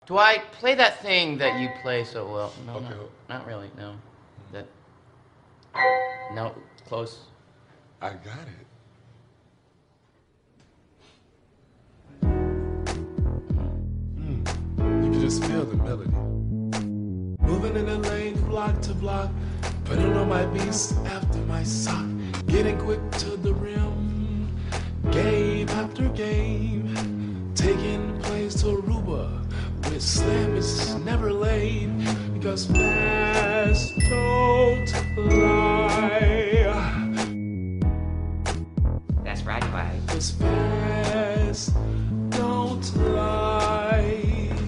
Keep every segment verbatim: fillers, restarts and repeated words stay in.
Do I play that thing that you play so well? No, Okay. not, not really. No, that. No, close. I got it. Mm. You can just feel the melody. Moving in the lane, block to block, putting on my beats after my sock, getting quick to the rim, game after game, taking plays to Aruba, with slam is never late, because fast don't lie. That's right, Clyde. Cause fast don't lie.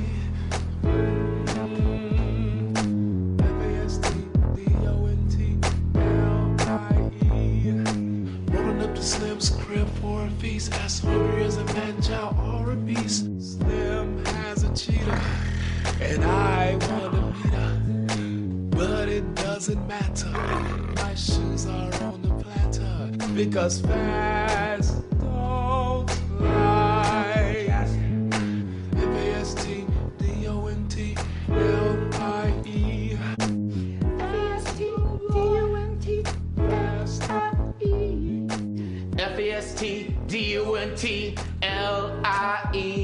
F A S T D O N T L I E. Rolling up to Slim's crib for a feast, as hungry as a man child or a beast. Slim has a cheetah, and I wanna meet her, but it doesn't matter. My shoes are on the platter, because fast don't lie. F A S T D O N T L I E. F A S T D O N T F I E. F E S T D U N T L I E.